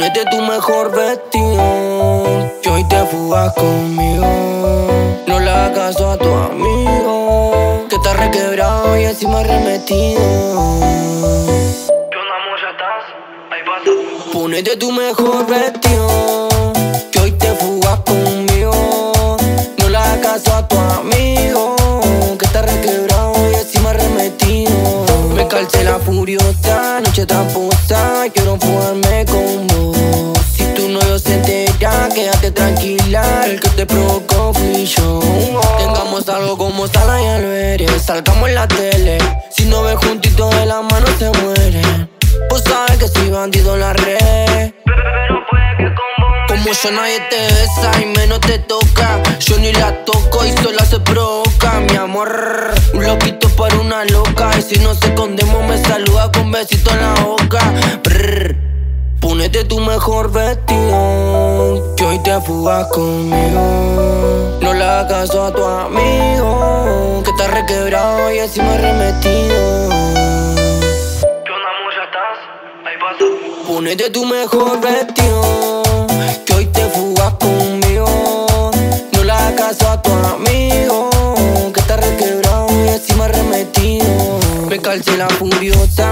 Ponete tu mejor vestido, que hoy te fugas conmigo. No le hagas caso a tu amigo, que está requebrado y encima arremetido. ¿Qué onda, amor? ¿Ya estás? Ahí pasa. Ponete tu mejor vestido, que hoy te fugas conmigo. No le hagas caso a tu amigo, que está requebrado y encima arremetido. Me calcé la furiosa, noche tramposa, quiero fugarme con vos. Si tu novio se entera, quédate tranquila, el que te provocó fui yo. Tengamos algo como Sala y Alberes, salgamos en la tele. Si no ves juntitos de la mano se mueren. Vos sabes que soy bandido en la red, Pero puede que con vos como yo nadie te besa y menos te toca. Yo ni la toco y sola se provoca. Mi amor, un loquito para una loca. Y si no se escondemos me saluda con besito en la boca. Brr. Ponete tu mejor vestido, que hoy te fugas conmigo. No le hagas caso a tu amigo, que está requebrado y encima arremetido. ¿Qué onda, amor? ¿Ya estás? Ahí pasa. Ponete tu mejor vestido, que hoy te fugas conmigo. No le hagas caso a tu amigo, que está requebrado y encima arremetido. Me calcé la furiosa,